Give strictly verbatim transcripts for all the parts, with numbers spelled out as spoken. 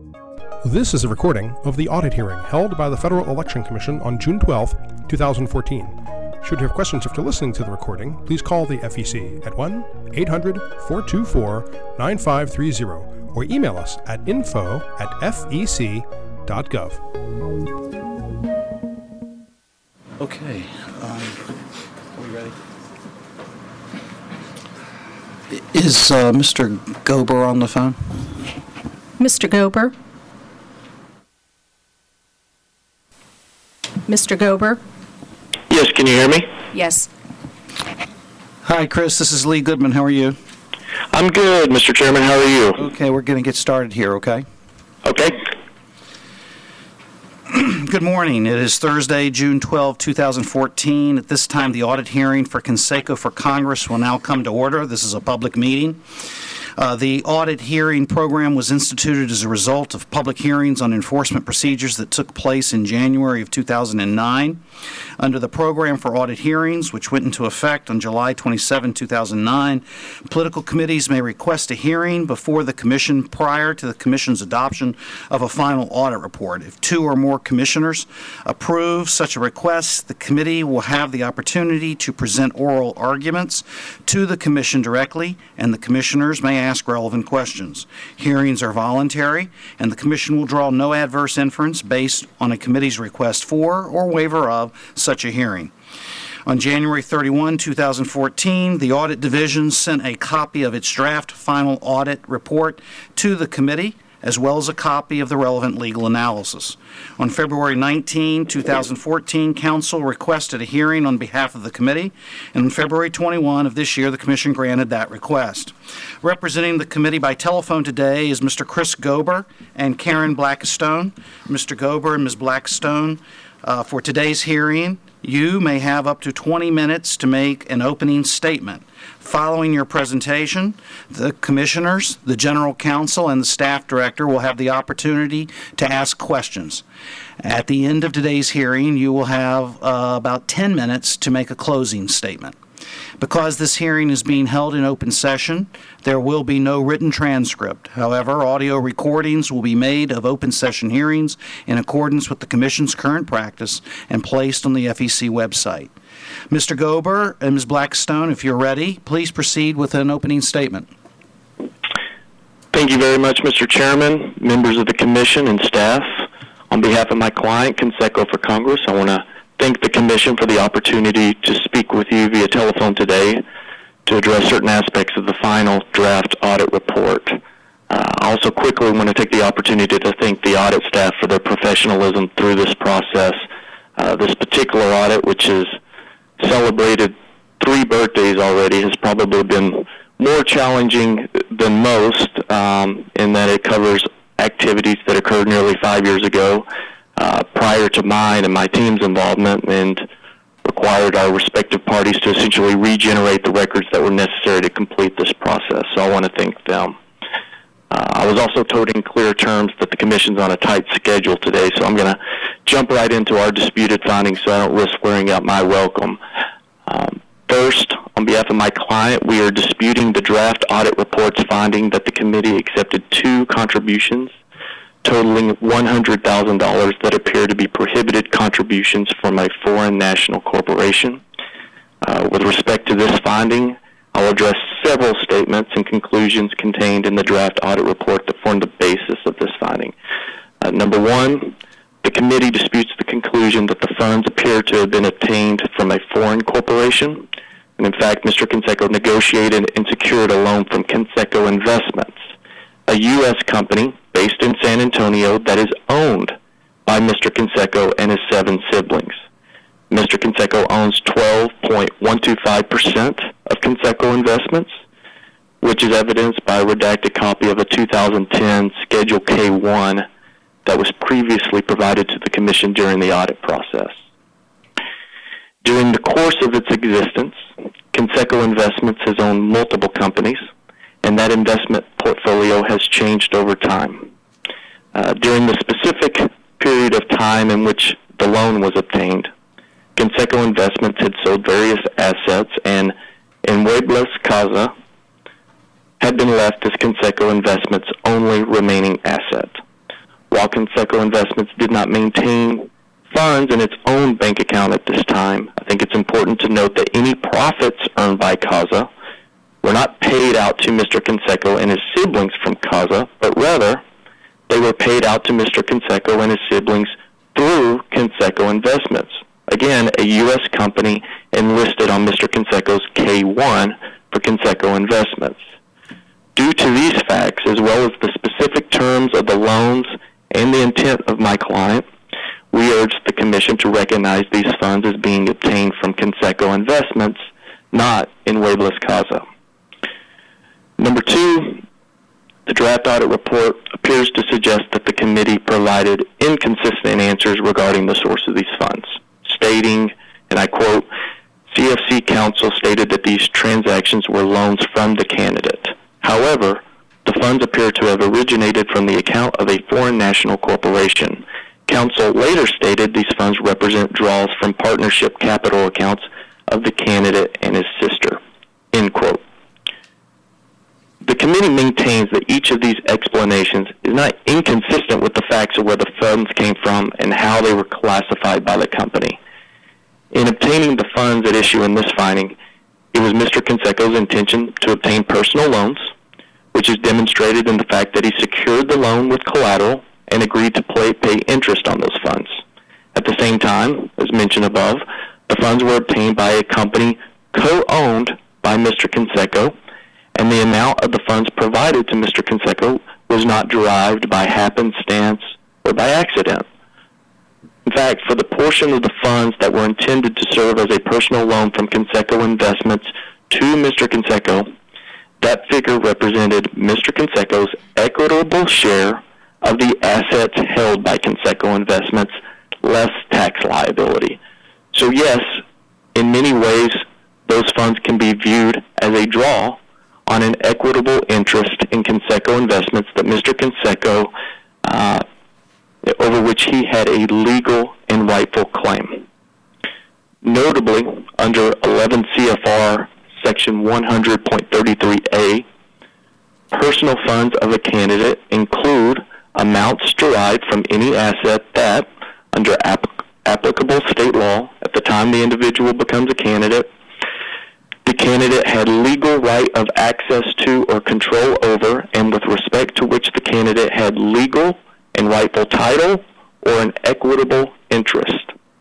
This is a recording of the audit hearing held by the Federal Election Commission on June twelfth, two thousand fourteen. Should you have questions after listening to the recording, please call the F E C at one eight hundred, four two four, nine five three zero or email us at info at f e c dot gov. Okay. Um, are we ready? Is uh, Mister Gober on the phone? Mister Gober? Mister Gober? Yes, can you hear me? Yes. Hi, Chris. This is Lee Goodman. How are you? I'm good, Mister Chairman. How are you? Okay, we're going to get started here, okay? Okay. Good morning. It is Thursday, June twelfth, two thousand fourteen. At this time, the audit hearing for Conseco for Congress will now come to order. This is a public meeting. Uh, the audit hearing program was instituted as a result of public hearings on enforcement procedures that took place in January of two thousand nine. Under the program for audit hearings, which went into effect on July twenty-seventh, two thousand nine, political committees may request a hearing before the Commission prior to the Commission's adoption of a final audit report. If two or more commissioners approve such a request, the committee will have the opportunity to present oral arguments to the Commission directly, and the commissioners may ask relevant questions. Hearings are voluntary, and the Commission will draw no adverse inference based on a committee's request for or waiver of such a hearing. On January thirty-first, two thousand fourteen, the Audit Division sent a copy of its draft final audit report to the committee, as well as a copy of the relevant legal analysis. On February nineteenth, two thousand fourteen, Council requested a hearing on behalf of the committee, and on February twenty-first of this year, the Commission granted that request. Representing the committee by telephone today is Mister Chris Gober and Karen Blackstone. Mister Gober and Miz Blackstone, uh, for today's hearing, you may have up to twenty minutes to make an opening statement. Following your presentation, the commissioners, the general counsel, and the staff director will have the opportunity to ask questions. At the end of today's hearing, you will have uh, about ten minutes to make a closing statement. Because this hearing is being held in open session, there will be no written transcript. However, audio recordings will be made of open session hearings in accordance with the Commission's current practice and placed on the F E C website. Mister Gober and Miz Blackstone, if you're ready, please proceed with an opening statement. Thank you very much, Mister Chairman, members of the Commission, and staff. On behalf of my client, Conseco for Congress, I want to thank the Commission for the opportunity to speak with you via telephone today to address certain aspects of the final draft audit report. Uh, I also quickly want to take the opportunity to thank the audit staff for their professionalism through this process. Uh, this particular audit, which has celebrated three birthdays already, has probably been more challenging than most um, in that it covers activities that occurred nearly five years ago uh, prior to mine and my team's involvement, and required our respective parties to essentially regenerate the records that were necessary to complete this process. So I want to thank them. Uh, I was also told in clear terms that the Commission's on a tight schedule today, so I'm going to jump right into our disputed findings so I don't risk wearing out my welcome. Um, first, on behalf of my client, we are disputing the draft audit report's finding that the committee accepted two contributions totaling one hundred thousand dollars that appear to be prohibited contributions from a foreign national corporation. Uh, with respect to this finding, I'll address several statements and conclusions contained in the draft audit report that form the basis of this finding. Uh, number one, the committee disputes the conclusion that the funds appear to have been obtained from a foreign corporation. And in fact, Mister Conseco negotiated and secured a loan from Conseco Investments, a U S company based in San Antonio that is owned by Mister Conseco and his seven siblings. Mister Conseco owns twelve point one two five percent of Conseco Investments, which is evidenced by a redacted copy of a two thousand ten Schedule K one that was previously provided to the Commission during the audit process. During the course of its existence, Conseco Investments has owned multiple companies, and that investment portfolio has changed over time. Uh, during the specific period of time in which the loan was obtained, Conseco Investments had sold various assets, and Inmuebles Casa had been left as Conseco Investments' only remaining asset. While Conseco Investments did not maintain funds in its own bank account at this time, I think it's important to note that any profits earned by CASA were not paid out to Mister Conseco and his siblings from CASA, but rather they were paid out to Mister Conseco and his siblings through Conseco Investments, again, a U S company and listed on Mister Conseco's K one for Conseco Investments. Due to these facts, as well as the specific terms of the loans and the intent of my client, we urge the Commission to recognize these funds as being obtained from Conseco Investments, not in Waivlis CASA. Number two, the draft audit report appears to suggest that the committee provided inconsistent answers regarding the source of these funds, stating, and I quote, C F C counsel stated that these transactions were loans from the candidate. However, the funds appear to have originated from the account of a foreign national corporation. Counsel later stated these funds represent draws from partnership capital accounts of the candidate and his sister, end quote. The committee maintains that each of these explanations is not inconsistent with the facts of where the funds came from and how they were classified by the company. In obtaining the funds at issue in this finding, it was Mister Conseco's intention to obtain personal loans, which is demonstrated in the fact that he secured the loan with collateral and agreed to pay, pay interest on those funds. At the same time, as mentioned above, the funds were obtained by a company co-owned by Mister Conseco, and the amount of the funds provided to Mister Conseco was not derived by happenstance or by accident. In fact, for the portion of the funds that were intended to serve as a personal loan from Conseco Investments to Mister Conseco, that figure represented Mister Conseco's equitable share of the assets held by Conseco Investments, less tax liability. So yes, in many ways, those funds can be viewed as a draw on an equitable interest in Conseco Investments that Mister Conseco, uh, over which he had a legal and rightful claim. Notably, under eleven C F R Section one hundred point thirty-three A, personal funds of a candidate include amounts derived from any asset that, under ap- applicable state law, at the time the individual becomes a candidate, the candidate had legal right of access to or control over, and with respect to which the candidate had legal and rightful title or an equitable interest.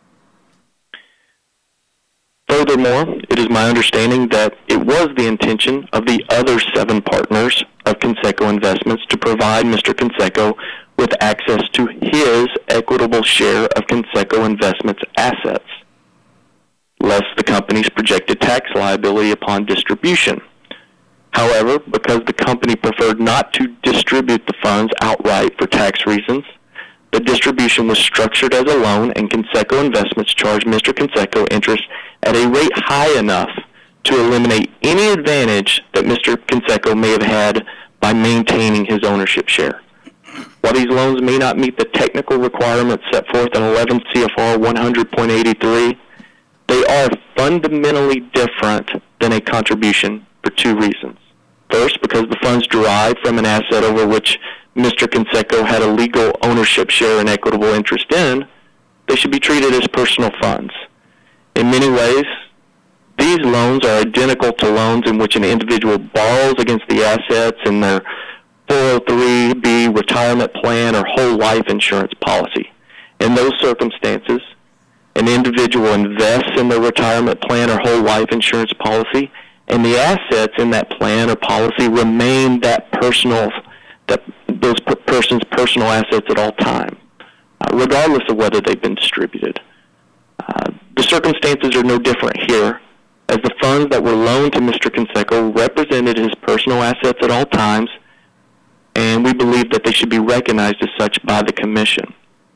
Furthermore, it is my understanding that it was the intention of the other seven partners of Conseco Investments to provide Mister Conseco with access to his equitable share of Conseco Investments assets, less the company's projected tax liability upon distribution. However, because the company preferred not to distribute the funds outright for tax reasons, the distribution was structured as a loan, and Conseco Investments charged Mister Conseco interest at a rate high enough to eliminate any advantage that Mister Conseco may have had by maintaining his ownership share. While these loans may not meet the technical requirements set forth in eleven C F R one hundred point eighty-three, they are fundamentally different than a contribution for two reasons. First, because the funds derived from an asset over which Mister Conseco had a legal ownership share and equitable interest in, they should be treated as personal funds. In many ways, these loans are identical to loans in which an individual borrows against the assets in their four oh three B retirement plan or whole life insurance policy. In those circumstances, an individual invests in their retirement plan or whole life insurance policy, and the assets in that plan or policy remain that personal, that those per- person's personal assets at all time, uh, regardless of whether they've been distributed. Uh, the circumstances are no different here, as the funds that were loaned to Mister Conseco represented his personal assets at all times, and we believe that they should be recognized as such by the Commission.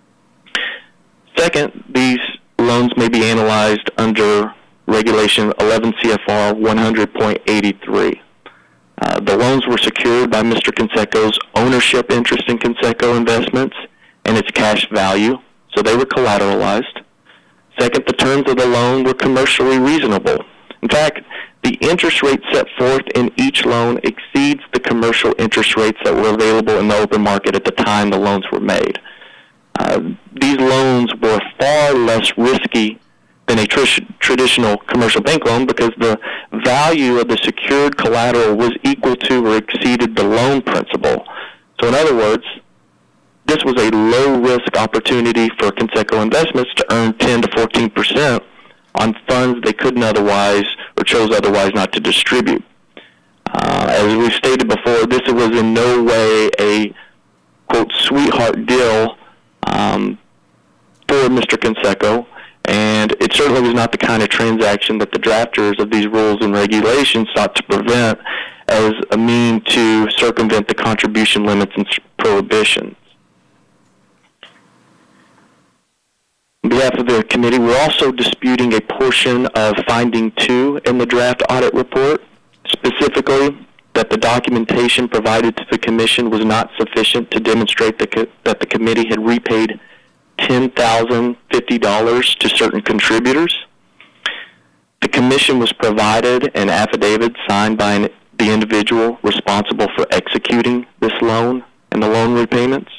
Second, these loans may be analyzed under Regulation eleven C F R one hundred point eighty-three. Uh, the loans were secured by Mister Conseco's ownership interest in Conseco Investments and its cash value, so they were collateralized. Second, the terms of the loan were commercially reasonable. In fact, the interest rate set forth in each loan exceeds the commercial interest rates that were available in the open market at the time the loans were made. Uh, these loans were far less risky than a tr- traditional commercial bank loan because the value of the secured collateral was equal to or exceeded the loan principal. So in other words, this was a low-risk opportunity for Conseco Investments to earn ten to fourteen percent on funds they couldn't otherwise or chose otherwise not to distribute. Uh, as we stated before, this was in no way a, quote, sweetheart deal um, for Mister Conseco, and it certainly was not the kind of transaction that the drafters of these rules and regulations sought to prevent as a mean to circumvent the contribution limits and prohibitions. On behalf of the committee, we're also disputing a portion of finding two in the draft audit report, specifically that the documentation provided to the commission was not sufficient to demonstrate that, co- that the committee had repaid ten thousand fifty dollars to certain contributors. The commission was provided an affidavit signed by an, the individual responsible for executing this loan and the loan repayments,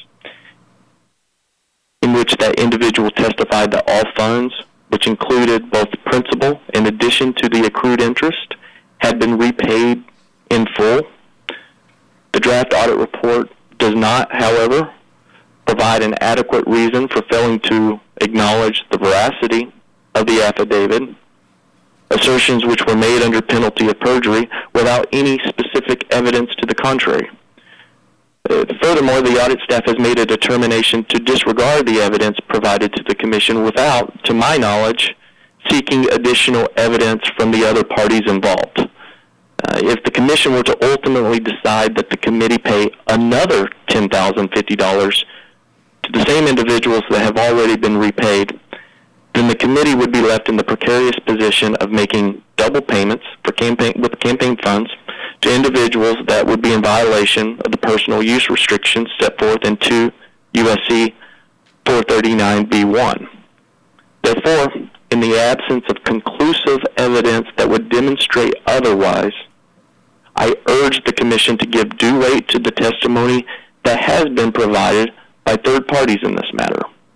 in which that individual testified that all funds, which included both principal in addition to the accrued interest, had been repaid in full. The draft audit report does not, however, provide an adequate reason for failing to acknowledge the veracity of the affidavit, assertions which were made under penalty of perjury without any specific evidence to the contrary. Uh, furthermore, the audit staff has made a determination to disregard the evidence provided to the commission without, to my knowledge, seeking additional evidence from the other parties involved. Uh, if the commission were to ultimately decide that the committee pay another ten thousand fifty dollars to the same individuals that have already been repaid, then the committee would be left in the precarious position of making double payments for campaign with campaign funds to individuals that would be in violation of the personal use restrictions set forth in two U S C four thirty-nine B one. Therefore, in the absence of conclusive evidence that would demonstrate otherwise, I urge the Commission to give due weight to the testimony that has been provided by third parties in this matter.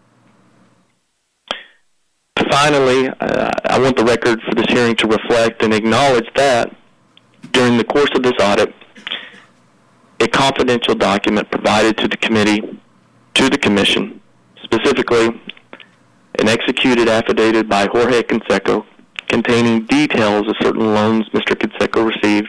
Finally, uh, I want the record for this hearing to reflect and acknowledge that during the course of this audit, a confidential document provided to the committee, to the Commission, specifically an executed affidavit by Jorge Conseco containing details of certain loans Mister Conseco received,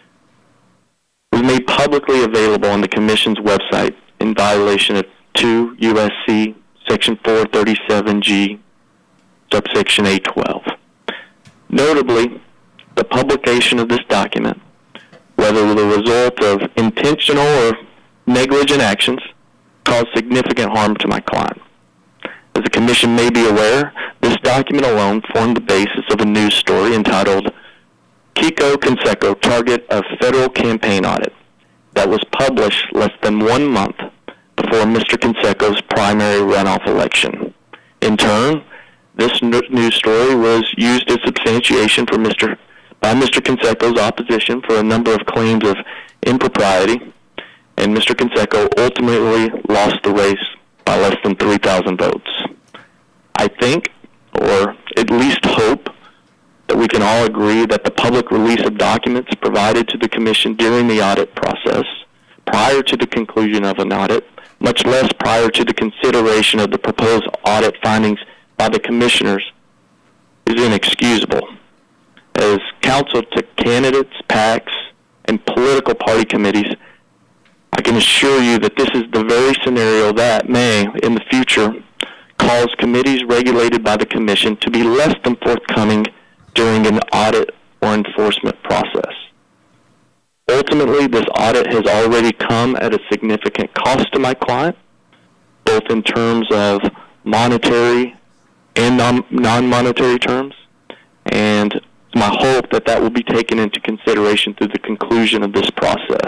was made publicly available on the Commission's website in violation of two U S C Section four thirty-seven G, subsection A twelve. Notably, the publication of this document, whether the result of intentional or negligent actions, caused significant harm to my client. As the Commission may be aware, this document alone formed the basis of a news story entitled Kiko Conseco, Target of Federal Campaign Audit, that was published less than one month before Mister Conseco's primary runoff election. In turn, this news story was used as substantiation for Mister by Mister Conseco's opposition for a number of claims of impropriety, and Mister Conseco ultimately lost the race by less than three thousand votes. I think, or at least hope, that we can all agree that the public release of documents provided to the Commission during the audit process, prior to the conclusion of an audit, much less prior to the consideration of the proposed audit findings by the Commissioners, is inexcusable. As counsel to candidates, PACs, and political party committees, I can assure you that this is the very scenario that may, in the future, cause committees regulated by the Commission to be less than forthcoming during an audit or enforcement process. Ultimately, this audit has already come at a significant cost to my client, both in terms of monetary and non- non-monetary terms, and it's my hope that that will be taken into consideration through the conclusion of this process.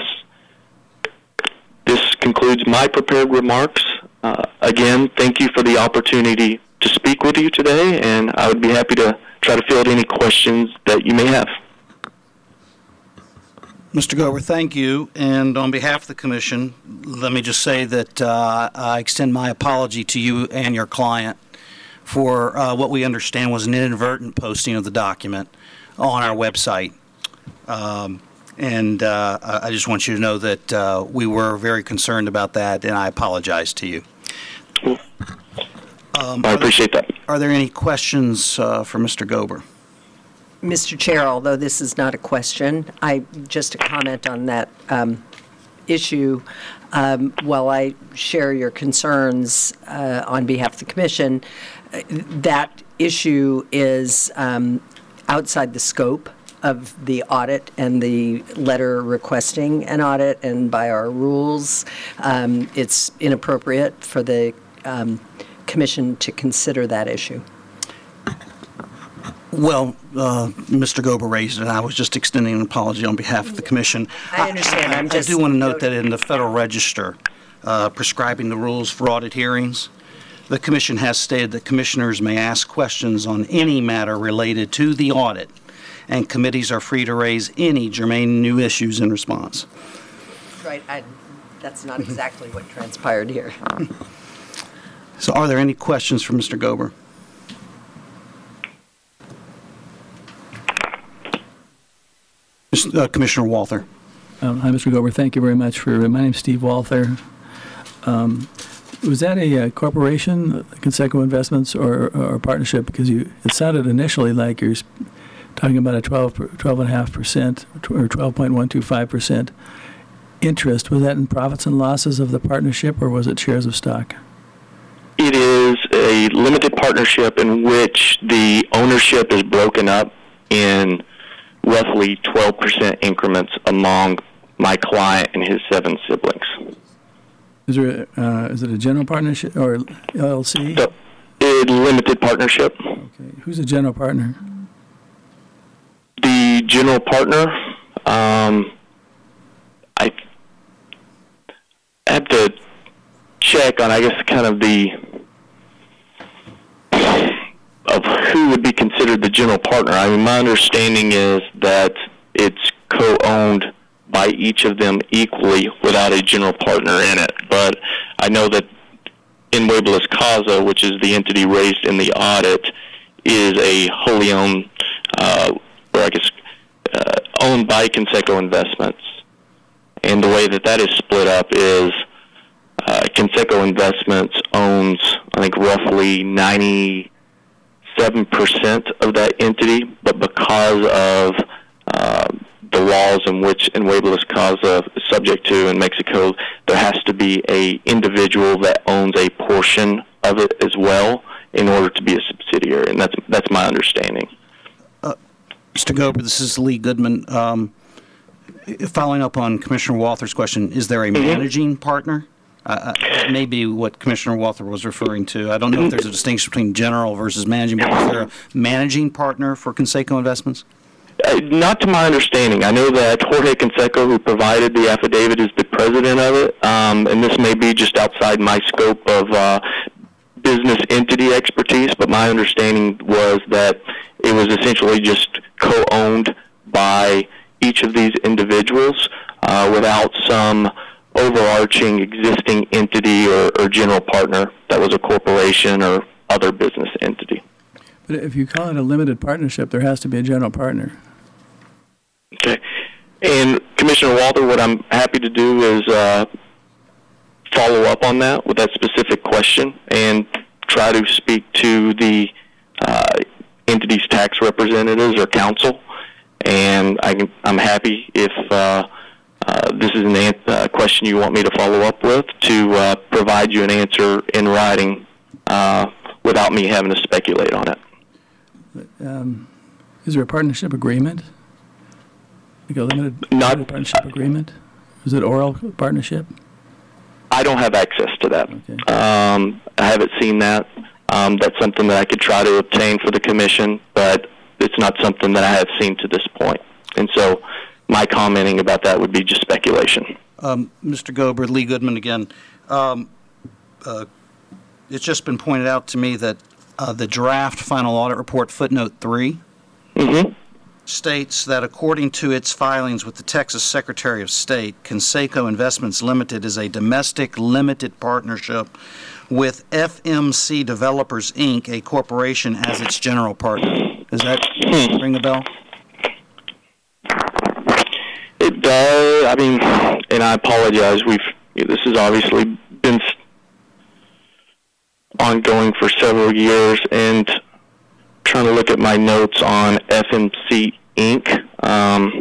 This concludes my prepared remarks. Uh, again, thank you for the opportunity to speak with you today, and I would be happy to try to field any questions that you may have. Mister Gober, thank you. And on behalf of the Commission, let me just say that uh, I extend my apology to you and your client for uh, what we understand was an inadvertent posting of the document on our website. Um, and uh, I just want you to know that uh, we were very concerned about that, and I apologize to you. Um, I appreciate that. Are there any questions uh, for Mister Gober? Mister Chair, although this is not a question, I just a comment on that um, issue. Um, while I share your concerns uh, on behalf of the Commission, uh, that issue is um, outside the scope of the audit and the letter requesting an audit, and by our rules, um, it's inappropriate for the um, Commission to consider that issue. Well, uh, Mister Gober raised it. I was just extending an apology on behalf of the Commission. I understand. I, I'm I, just I do want to note noting. that in the Federal Register, uh, prescribing the rules for audit hearings, the Commission has stated that commissioners may ask questions on any matter related to the audit, and committees are free to raise any germane new issues in response. Right. I, that's not exactly what transpired here. So are there any questions for Mister Gober? Uh, Commissioner Walther. Um, hi, Mister Gober. Thank you very much for. My name's Steve Walther. Um, was that a, a corporation, Conseco Investments, or, or a partnership? Because you, it sounded initially like you're talking about a twelve, twelve point five percent or twelve point one two five percent interest. Was that in profits and losses of the partnership, or was it shares of stock? It is a limited partnership in which the ownership is broken up in roughly twelve percent increments among my client and his seven siblings. Is there uh, is it a general partnership or L L C? So, a limited partnership. Okay. Who's the general partner? The general partner, um, I have to check on, I guess, kind of the of who would be considered the general partner. I mean, my understanding is that it's co-owned by each of them equally without a general partner in it. But I know that Enwabelis Causa, which is the entity raised in the audit, is a wholly owned, uh, or I guess, uh, owned by Conseco Investments. And the way that that is split up is uh, Conseco Investments owns, I think, roughly ninety seven percent of that entity, but because of uh, the laws in which Enwabelis Causa is subject to in Mexico, there has to be a individual that owns a portion of it as well in order to be a subsidiary, and that's that's my understanding. Uh, Mister Gober, this is Lee Goodman. Um, following up on Commissioner Walther's question, is there a mm-hmm. managing partner? Uh, that may be what Commissioner Walther was referring to. I don't know if there's a distinction between general versus managing, but is there a managing partner for Conseco Investments? Uh, not to my understanding. I know that Jorge Conseco, who provided the affidavit, is the president of it, um, and this may be just outside my scope of uh, business entity expertise, but my understanding was that it was essentially just co-owned by each of these individuals uh, without some overarching existing entity or, or general partner that was a corporation or other business entity. But if you call it a limited partnership, there has to be a general partner. Okay. And Commissioner Walther, what I'm happy to do is uh, follow up on that with that specific question and try to speak to the uh, entity's tax representatives or counsel. And I can, I'm happy if uh, uh, this is a uh, question you want me to follow up with to uh, provide you an answer in writing uh, without me having to speculate on it. Um, is there a partnership agreement? Like a limited, Not, limited partnership agreement? Is it oral partnership? I don't have access to that. Okay. Um, I haven't seen that. Um, that's something that I could try to obtain for the commission, but it's not something that I have seen to this point. And so my commenting about that would be just speculation. Um, Mister Gober, Lee Goodman again. Um, uh, it's just been pointed out to me that uh, the draft final audit report footnote three Mm-hmm. states that according to its filings with the Texas Secretary of State, Conseco Investments Limited is a domestic limited partnership with F M C Developers, Incorporated, a corporation, as its general partner. Does that ring a bell? It does. I mean, and I apologize. We've this has obviously been ongoing for several years, and trying to look at my notes on F M C Incorporated. Um,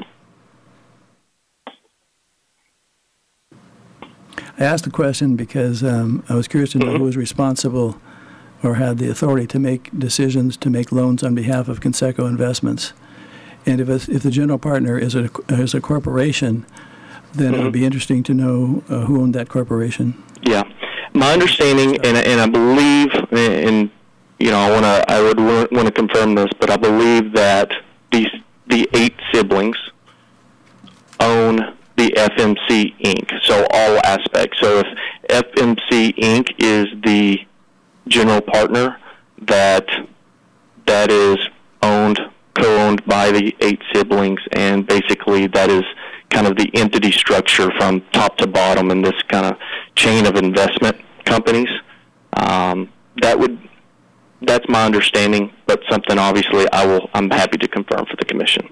I asked the question because um, I was curious to know who was responsible or had the authority to make decisions to make loans on behalf of Conseco Investments. And if it's, if the general partner is a is a corporation, then mm-hmm. it would be interesting to know uh, who owned that corporation. Yeah, my understanding, and and I believe, and you know, I want to I would want to confirm this, but I believe that these the eight siblings own the F M C Incorporated. So all aspects. So if F M C Incorporated is the general partner, that that is owned. co-owned by the eight siblings, and basically that is kind of the entity structure from top to bottom in this kind of chain of investment companies. Um, that would, that's my understanding, but something obviously I will, I'm happy to confirm for the commission.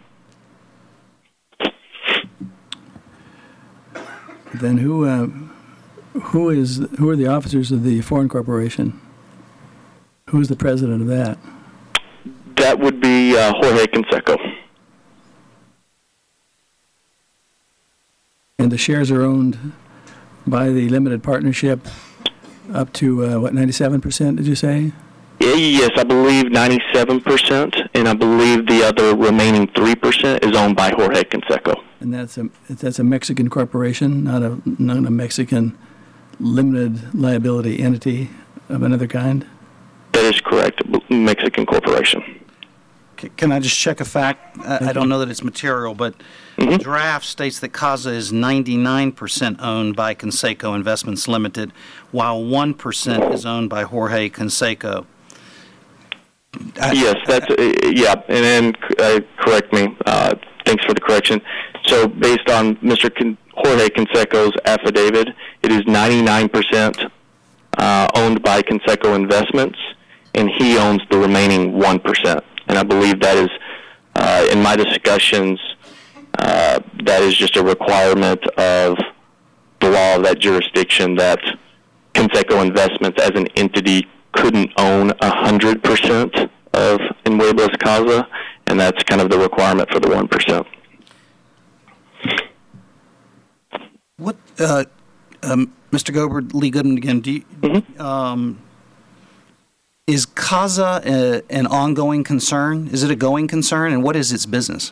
Then who, uh, who is, who are the officers of the foreign corporation? Who is the president of that? That would be uh, Jorge Conseco. And the shares are owned by the limited partnership up to, uh, what, ninety-seven percent, did you say? Yes, I believe ninety-seven percent, and I believe the other remaining three percent is owned by Jorge Conseco. And that's a, that's a Mexican corporation, not a, not a Mexican limited liability entity of another kind? That is correct, Mexican corporation. Can I just check a fact? I don't know that it's material, but mm-hmm. the draft states that CASA is ninety-nine percent owned by Conseco Investments Limited, while one percent is owned by Jorge Conseco. I, yes, that's, uh, yeah, and then uh, correct me. Uh, thanks for the correction. So based on Mister Con- Jorge Conseco's affidavit, it is ninety-nine percent uh, owned by Conseco Investments, and he owns the remaining one percent. And I believe that is, uh, in my discussions, uh, that is just a requirement of the law of that jurisdiction that Conseco Investments as an entity couldn't own one hundred percent of Inmuebles Casa, and that's kind of the requirement for the one percent. What, uh, um, Mister Gober, Lee Goodman again, do you, mm-hmm. um, is CASA a, an ongoing concern? Is it a going concern, and what is its business?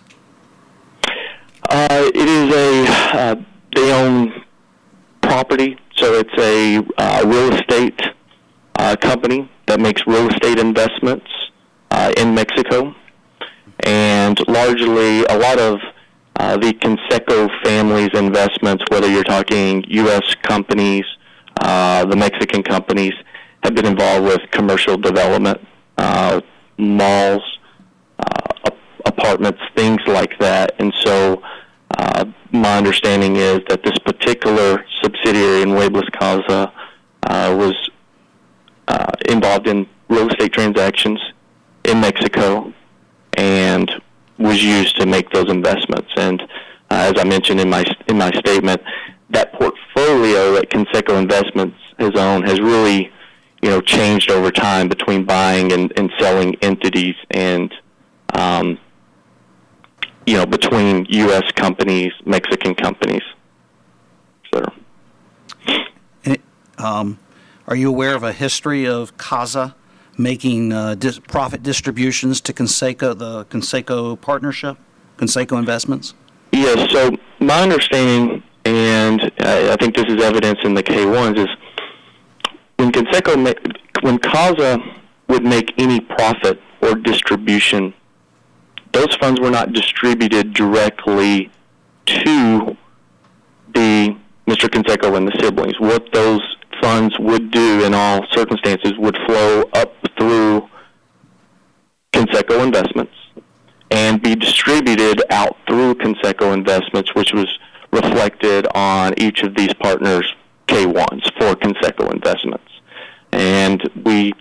Uh, it is a, uh, they own property, so it's a uh, real estate uh, company that makes real estate investments uh, in Mexico. And largely, a lot of uh, the Conseco family's investments, whether you're talking U S companies, uh, the Mexican companies, have been involved with commercial development, uh, malls, uh, apartments, things like that. And so uh, my understanding is that this particular subsidiary, Inmuebles Casa, uh, was uh, involved in real estate transactions in Mexico and was used to make those investments. And uh, as I mentioned in my in my statement, that portfolio that Conseco Investments has owned has really, you know, changed over time between buying and, and selling entities, and um, you know, between U S companies, Mexican companies, et cetera. Um, are you aware of a history of CASA making uh, dis- profit distributions to Conseco, the Conseco partnership, Conseco Investments? Yes. So my understanding, and I, I think this is evidence in the K ones, is when Conseco, ma- when CASA would make any profit or distribution, those funds were not distributed directly to the Mister Conseco and the siblings. What those funds would do in all circumstances would flow up through Conseco Investments and be distributed out through Conseco Investments, which was reflected on each of these partners' K ones for Conseco Investments. And we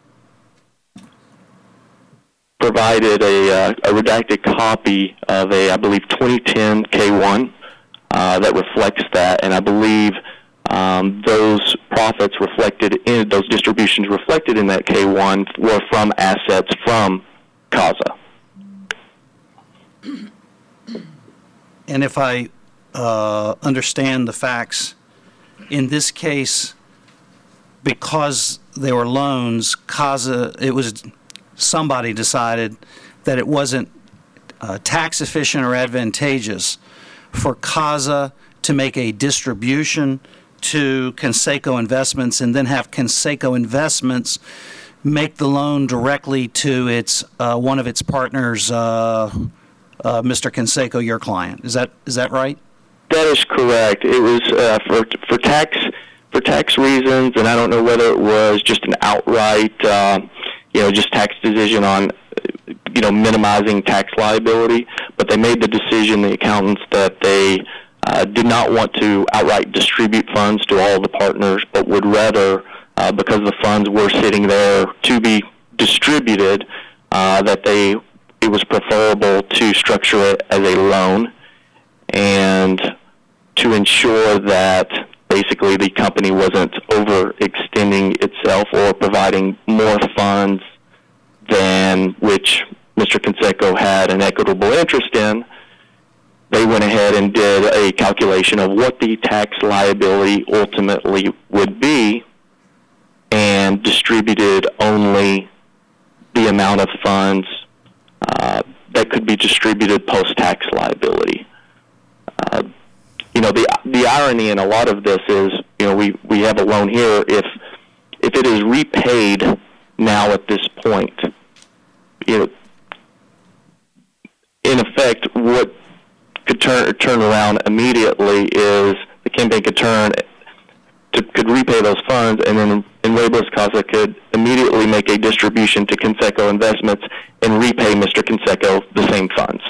provided a, uh, a redacted copy of a, I believe, twenty ten K one uh, that reflects that, and I believe um, those profits reflected in, those distributions reflected in that K one were from assets from CASA. And if I uh, understand the facts, in this case, because they were loans, CASA, it was somebody decided that it wasn't uh, tax efficient or advantageous for CASA to make a distribution to Conseco Investments and then have Conseco Investments make the loan directly to its uh, one of its partners, uh, uh, Mister Conseco, your client. Is that is that right? That is correct. It was uh, for for tax for tax reasons, and I don't know whether it was just an outright, uh, you know, just tax decision on, you know, minimizing tax liability. But they made the decision, the accountants, that they uh, did not want to outright distribute funds to all the partners, but would rather, uh, because the funds were sitting there to be distributed, uh, that they it was preferable to structure it as a loan and to ensure that basically the company wasn't overextending itself or providing more funds than which Mister Conseco had an equitable interest in. They went ahead and did a calculation of what the tax liability ultimately would be and distributed only the amount of funds uh, that could be distributed post-tax liability. Uh, you know, the the irony in a lot of this is, you know, we, we have a loan here. If if it is repaid now at this point, you know, in effect, what could turn turn around immediately is the campaign could turn to could repay those funds, and then Enrablis CASA could immediately make a distribution to Conseco Investments and repay Mister Conseco the same funds.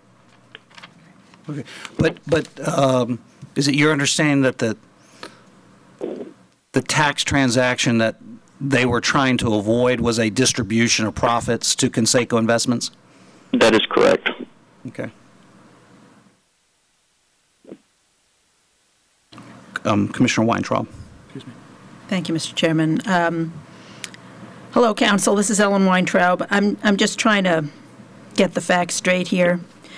Okay, but but um, is it your understanding that the the tax transaction that they were trying to avoid was a distribution of profits to Conseco Investments? That is correct. Okay. Um, Commissioner Weintraub. Excuse me. Thank you, Mister Chairman. Um, hello, Council. This is Ellen Weintraub. I'm I'm just trying to get the facts straight here.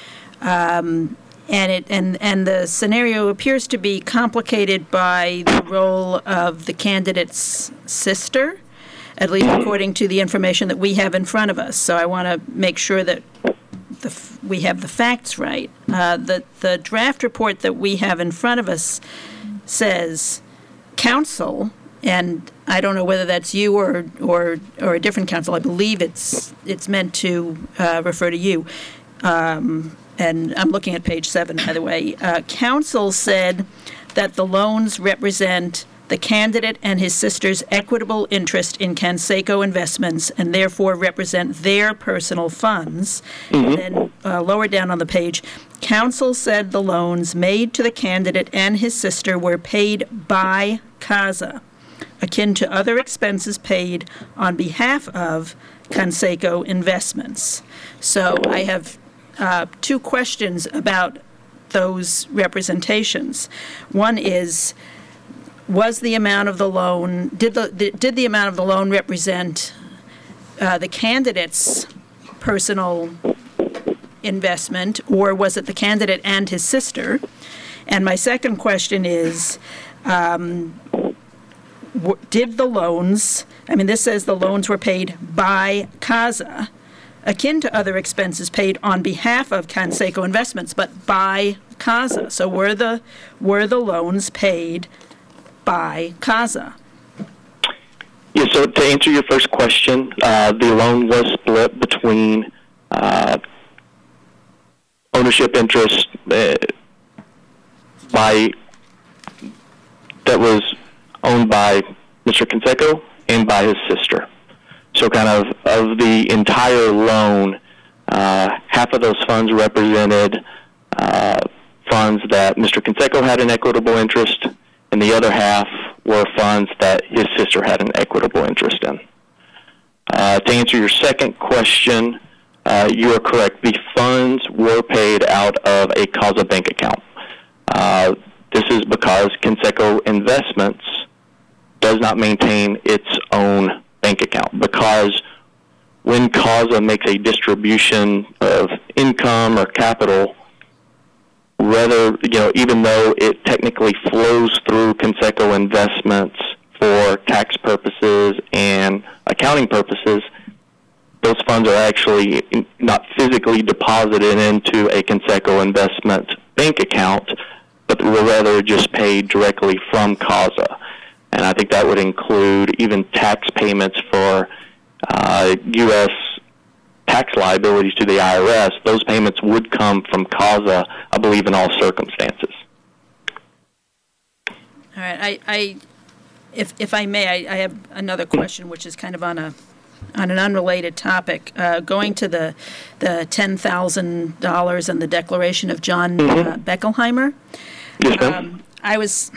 Um, and it and and the scenario appears to be complicated by the role of the candidate's sister, at least according to the information that we have in front of us. So I want to make sure that the, we have the facts right. Uh, the the draft report that we have in front of us says counsel, and I don't know whether that's you or or or a different counsel. I believe it's it's meant to uh, refer to you. Um, and I'm looking at page seven, by the way. Uh, counsel said that the loans represent the candidate and his sister's equitable interest in Conseco Investments and therefore represent their personal funds. Mm-hmm. And then uh, lower down on the page, counsel said the loans made to the candidate and his sister were paid by CASA, akin to other expenses paid on behalf of Conseco Investments. So I have uh, two questions about those representations. One is, was the amount of the loan, did the, the did the amount of the loan represent uh, the candidate's personal investment, or was it the candidate and his sister? And my second question is, um, w- did the loans, I mean, this says the loans were paid by CASA, akin to other expenses paid on behalf of Conseco Investments, but by CASA. So were the were the loans paid by CASA? Yeah, so to answer your first question, uh, the loan was split between uh, ownership interest uh, by that was owned by Mister Conseco and by his sister. So kind of of the entire loan, Uh, half of those funds represented uh, funds that Mister Canseco had an equitable interest, and the other half were funds that his sister had an equitable interest in. Uh, to answer your second question, uh, you are correct. The funds were paid out of a CASA bank account. Uh, this is because Canseco Investments does not maintain its own bank account, because when CASA makes a distribution of income or capital, rather, you know, even though it technically flows through Canseco Investments for tax purposes and accounting purposes, those funds are actually not physically deposited into a Canseco Investment bank account, but were rather just paid directly from CASA. And I think that would include even tax payments for uh, U S tax liabilities to the I R S. Those payments would come from CASA, I believe, in all circumstances. All right. I, I if if I may, I, I have another question, which is kind of on a on an unrelated topic. Uh, going to the the ten thousand dollars and the declaration of John Mm-hmm. uh, Beckelheimer. Yes, ma'am. Um, I was.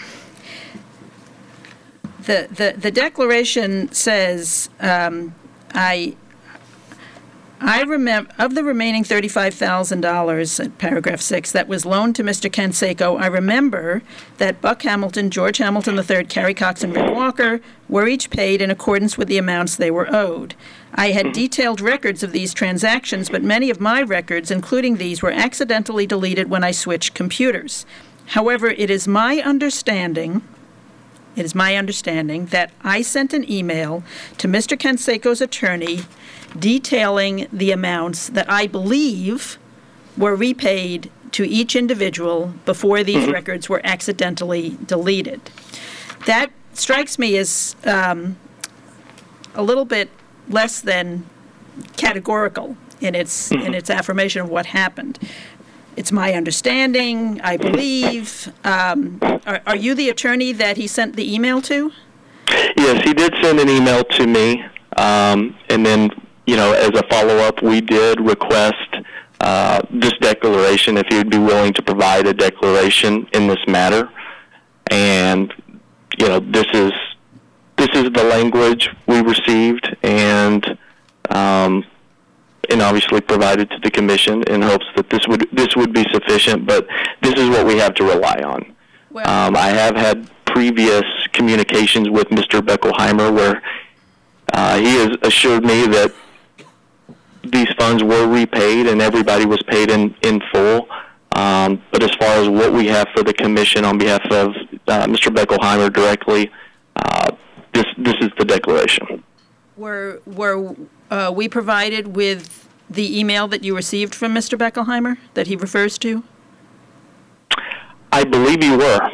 The, the, the declaration says, um, I I remember, of the remaining thirty-five thousand dollars, at paragraph six, that was loaned to Mister Canseco, I remember that Buck Hamilton, George Hamilton the third, Carrie Cox, and Rick Walker were each paid in accordance with the amounts they were owed. I had detailed records of these transactions, but many of my records, including these, were accidentally deleted when I switched computers. However, it is my understanding... It is my understanding that I sent an email to Mister Canseco's attorney detailing the amounts that I believe were repaid to each individual before these mm-hmm. records were accidentally deleted. That strikes me as um, a little bit less than categorical in its mm-hmm. in its affirmation of what happened. It's my understanding, I believe. Um, are, are you the attorney that he sent the email to? Yes, he did send an email to me. Um, and then, you know, as a follow-up, we did request uh, this declaration, if he would be willing to provide a declaration in this matter. And, you know, this is this is the language we received, and um, and obviously provided to the commission in hopes that this would this would be sufficient. But this is what we have to rely on. Well, um, I have had previous communications with Mister Beckelheimer where uh, he has assured me that these funds were repaid and everybody was paid in, in full. Um, but as far as what we have for the commission on behalf of uh, Mister Beckelheimer directly, uh, this this is the declaration. Were were uh, we provided with the email that you received from Mister Beckelheimer that he refers to? I believe you were.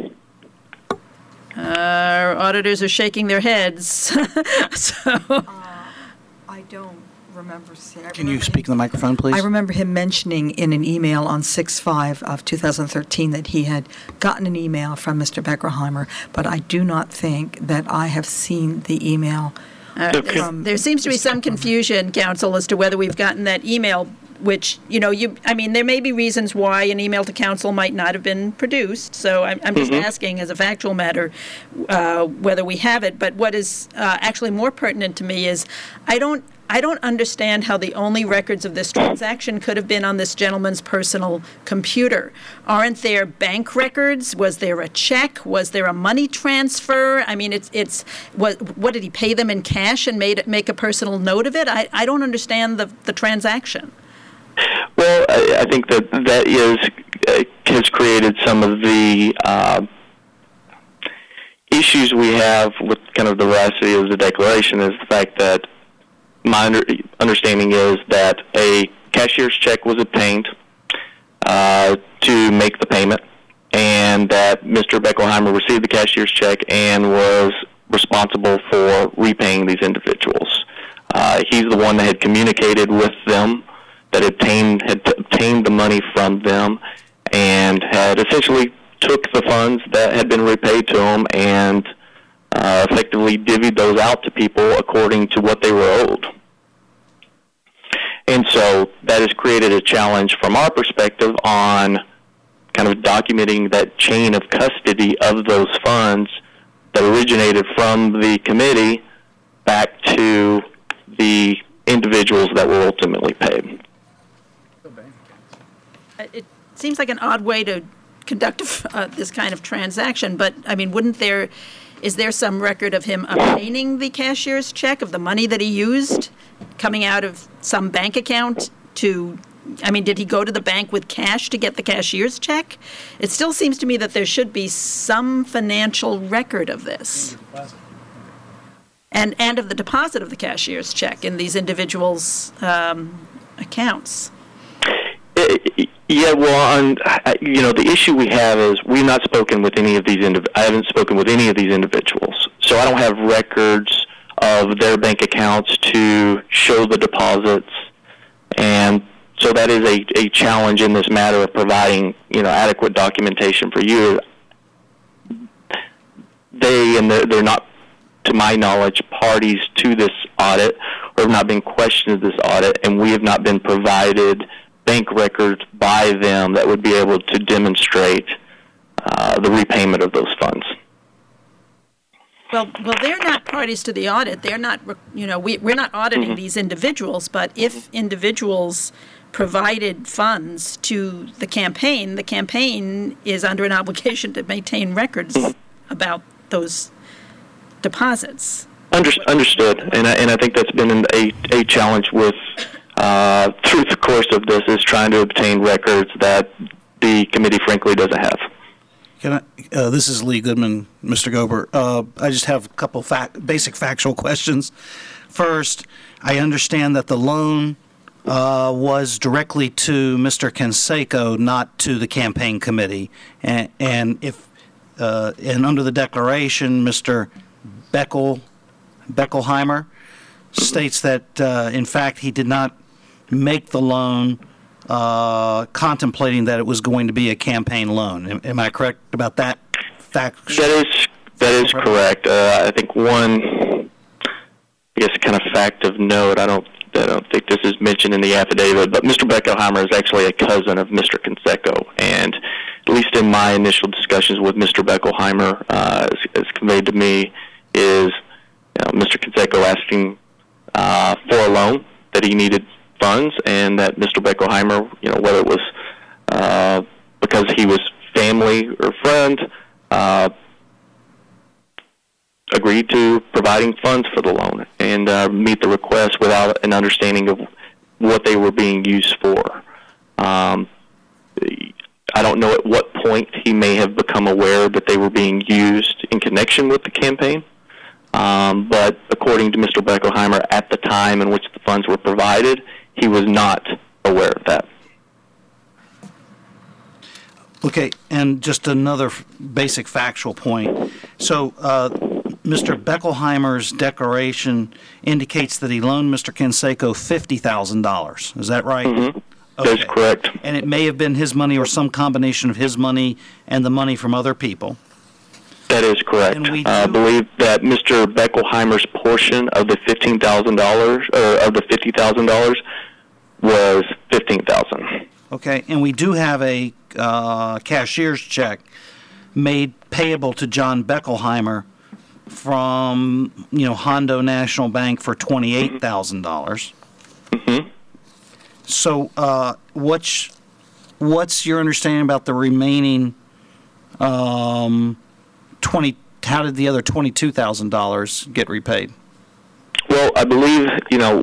Our auditors are shaking their heads. so, uh, I don't remember seeing. Can you speak in the microphone, please? I remember him mentioning in an email on six five of two thousand thirteen that he had gotten an email from Mister Beckelheimer, but I do not think that I have seen the email. Uh, there, there seems to be some confusion, Counsel, as to whether we've gotten that email, which, you know, you, I mean, there may be reasons why an email to Counsel might not have been produced, so I'm, I'm just mm-hmm. asking as a factual matter uh, whether we have it. But what is uh, actually more pertinent to me is I don't I don't understand how the only records of this transaction could have been on this gentleman's personal computer. Aren't there bank records? Was there a check? Was there a money transfer? I mean, it's it's what what did he pay them in cash and made it make a personal note of it? I, I don't understand the the transaction. Well, I, I think that that is uh, has created some of the uh, issues we have with kind of the veracity of the declaration. Is the fact that my under, understanding is that a cashier's check was obtained uh, to make the payment, and that Mister Beckelheimer received the cashier's check and was responsible for repaying these individuals. Uh, he's the one that had communicated with them, that obtained, had obtained the money from them, and had essentially took the funds that had been repaid to him and Uh, effectively divvied those out to people according to what they were owed. And so that has created a challenge from our perspective on kind of documenting that chain of custody of those funds that originated from the committee back to the individuals that were ultimately paid. It seems like an odd way to conduct uh, this kind of transaction, but, I mean, wouldn't there, is there some record of him obtaining the cashier's check of the money that he used coming out of some bank account to, I mean, did he go to the bank with cash to get the cashier's check? It still seems to me that there should be some financial record of this. And, and of the deposit of the cashier's check in these individuals' um, accounts. Yeah, well, on, you know, the issue we have is we've not spoken with any of these, indiv- I haven't spoken with any of these individuals. So I don't have records of their bank accounts to show the deposits. And so that is a, a challenge in this matter of providing, you know, adequate documentation for you. They, and they're, they're not, to my knowledge, parties to this audit or have not been questioned of this audit, and we have not been provided bank records by them that would be able to demonstrate uh, the repayment of those funds. Well, well, they're not parties to the audit. They're not, you know, we, we're not auditing mm-hmm. these individuals, but if individuals provided funds to the campaign, the campaign is under an obligation to maintain records mm-hmm. about those deposits. Under, understood, and I, and I think that's been an, a, a challenge with Uh, through the course of this is trying to obtain records that the committee frankly doesn't have. Can I, uh, this is Lee Goodman, Mister Gober. Uh, I just have a couple fact, basic factual questions. First, I understand that the loan uh, was directly to Mister Canseco, not to the campaign committee, and, and if uh, and under the declaration, Mister Beckel Beckelheimer states that uh, in fact he did not make the loan uh, contemplating that it was going to be a campaign loan. Am, am I correct about that fact? That is that is correct. Uh, I think one, I guess, kind of fact of note. I don't I don't think this is mentioned in the affidavit, but Mister Beckelheimer is actually a cousin of Mister Canseco, and at least in my initial discussions with Mister Beckelheimer, uh, as, as conveyed to me, is you know, Mister Canseco asking uh, for a loan that he needed funds, and that Mister Beckelheimer, you know, whether it was uh, because he was family or friend, uh, agreed to providing funds for the loan and uh, meet the request without an understanding of what they were being used for. Um, I don't know at what point he may have become aware that they were being used in connection with the campaign. Um, but according to Mister Beckelheimer, at the time in which the funds were provided, he was not aware of that. Okay, and just another f- basic factual point. So uh, Mister Beckelheimer's declaration indicates that he loaned Mister Canseco fifty thousand dollars. Is that right? Mm-hmm. Okay. That's correct. And it may have been his money or some combination of his money and the money from other people. That is correct. Uh, I believe that Mister Beckelheimer's portion of the fifteen thousand dollars, or of the fifty thousand dollars, was fifteen thousand dollars. Okay, and we do have a uh, cashier's check made payable to John Beckelheimer from, you know, Hondo National Bank for twenty-eight thousand dollars. Mm-hmm. So, uh, what's what's your understanding about the remaining um, twenty? How did the other twenty-two thousand dollars get repaid? Well, I believe, you know,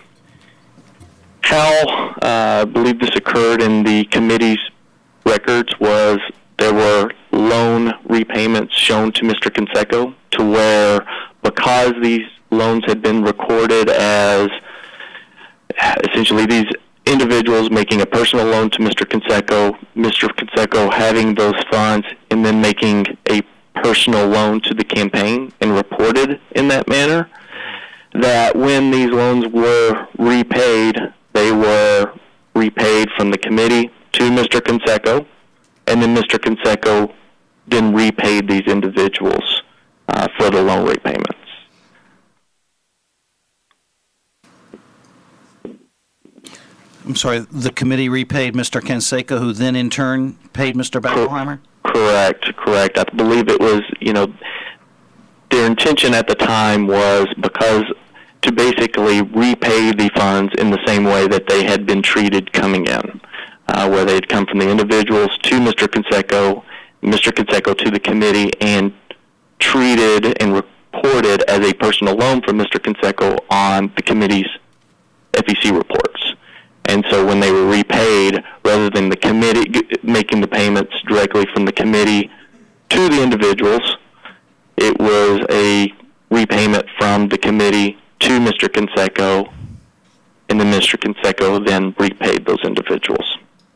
how uh, I believe this occurred in the committee's records was there were loan repayments shown to Mister Canseco, to where because these loans had been recorded as essentially these individuals making a personal loan to Mister Canseco, Mister Canseco having those funds, and then making a personal loan to the campaign and reported in that manner, that when these loans were repaid, they were repaid from the committee to Mister Canseco, and then Mister Canseco then repaid these individuals uh, for the loan repayments. I'm sorry, the committee repaid Mister Canseco, who then in turn paid Mister Beckelheimer? Correct, correct. I believe it was, you know, their intention at the time was because to basically repay the funds in the same way that they had been treated coming in, uh, where they had come from the individuals to Mister Canseco, Mister Canseco to the committee, and treated and reported as a personal loan from Mister Canseco on the committee's F E C reports. And so when they were repaid, rather than the committee making the payments directly from the committee to the individuals, it was a repayment from the committee to Mister Canseco, and then Mister Canseco then repaid those individuals.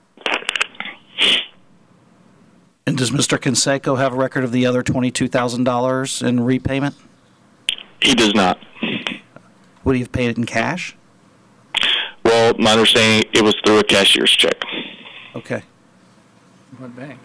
And does Mister Canseco have a record of the other twenty-two thousand dollars in repayment? He does not. Would he have paid it in cash? Well, my understanding, it was through a cashier's check. Okay. What bank?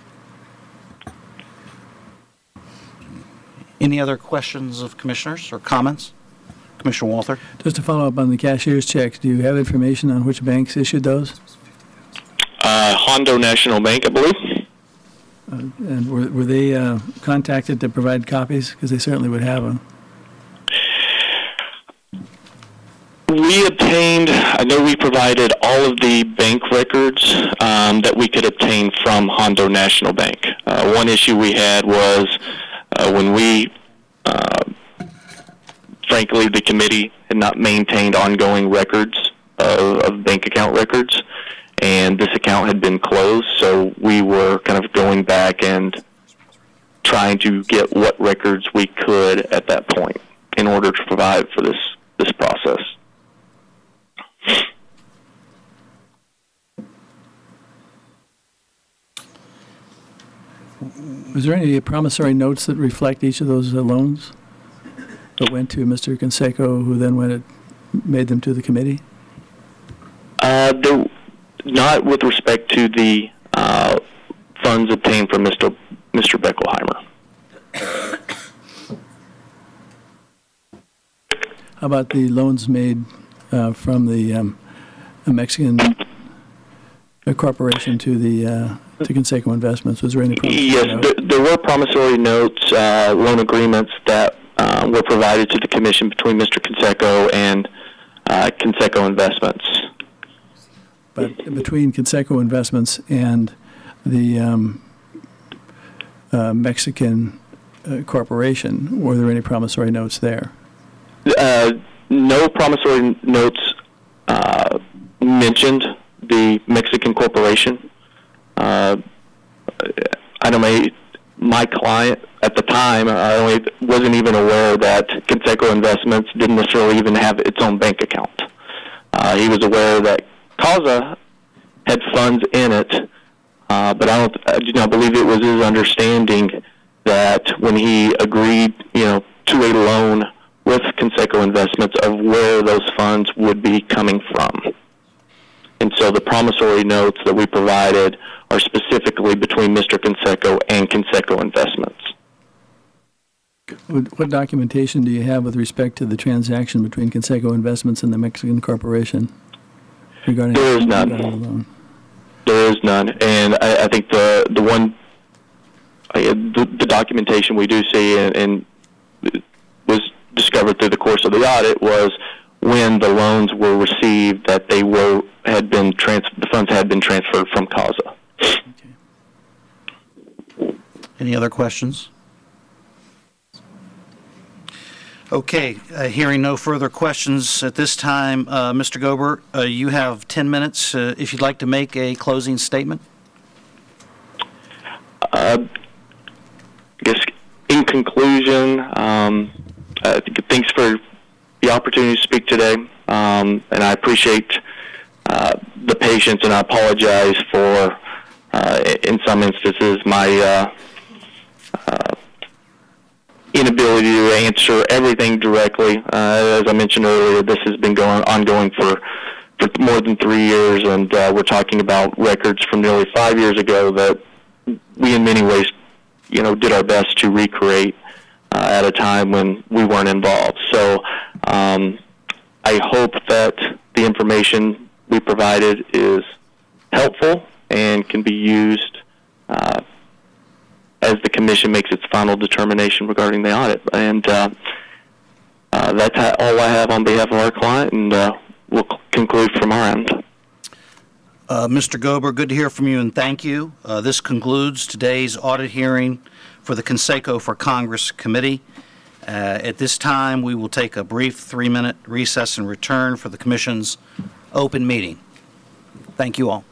Any other questions of commissioners or comments? Commissioner Walther? Just to follow up on the cashier's checks, do you have information on which banks issued those? Uh, Hondo National Bank, I believe. Uh, and were, were they uh, contacted to provide copies? Because they certainly would have them. We obtained, I know we provided all of the bank records um, that we could obtain from Hondo National Bank. Uh, one issue we had was uh, when we, uh, frankly, the committee had not maintained ongoing records of, of bank account records, and this account had been closed, so we were kind of going back and trying to get what records we could at that point in order to provide for this, this process. Was there any promissory notes that reflect each of those uh, loans that went to Mister Canseco, who then went and made them to the committee? Uh, there, not with respect to the uh, funds obtained from Mister Mister Beckelheimer. How about the loans made uh, from the um, Mexican uh, corporation to the uh, to Canseco Investments? Was there any promissory Yes, notes? there, there were promissory notes, uh, loan agreements that uh, were provided to the commission between Mister Canseco and uh, Canseco Investments. But between Canseco Investments and the um, uh, Mexican uh, corporation, were there any promissory notes there? Uh, no promissory notes uh, mentioned the Mexican corporation. Uh, I know my, my client at the time, I only wasn't even aware that Canseco Investments didn't necessarily even have its own bank account. Uh, he was aware that CASA had funds in it, uh, but I don't, I do not believe it was his understanding that when he agreed, you know, to a loan with Canseco Investments of where those funds would be coming from. And so the promissory notes that we provided are specifically between Mister Canseco and Canseco Investments. What, what documentation do you have with respect to the transaction between Canseco Investments and the Mexican corporation regarding, there is none. regarding the loan? There is none, and I, I think the the one uh, the, the documentation we do see and, and was discovered through the course of the audit was when the loans were received that they were had been trans the funds had been transferred from CASA. Okay. Any other questions? Okay, uh, hearing no further questions at this time, uh, Mister Gober, uh, you have ten minutes uh, if you'd like to make a closing statement. Uh, I guess in conclusion, um, uh, thanks for the opportunity to speak today, um, and I appreciate uh, the patience, and I apologize for, uh, in some instances, my uh, uh, inability to answer everything directly. Uh, as I mentioned earlier, this has been going ongoing for, for more than three years, and uh, we're talking about records from nearly five years ago that we, in many ways, you know, did our best to recreate uh, at a time when we weren't involved. So um, I hope that the information we provided is helpful and can be used uh, as the Commission makes its final determination regarding the audit. And uh, uh, that's all I have on behalf of our client, and uh, we'll conclude from our end. Uh, Mister Gober, good to hear from you, and thank you. Uh, this concludes today's audit hearing for the Conseco for Congress Committee. Uh, at this time, we will take a brief three-minute recess and return for the Commission's open meeting. Thank you all.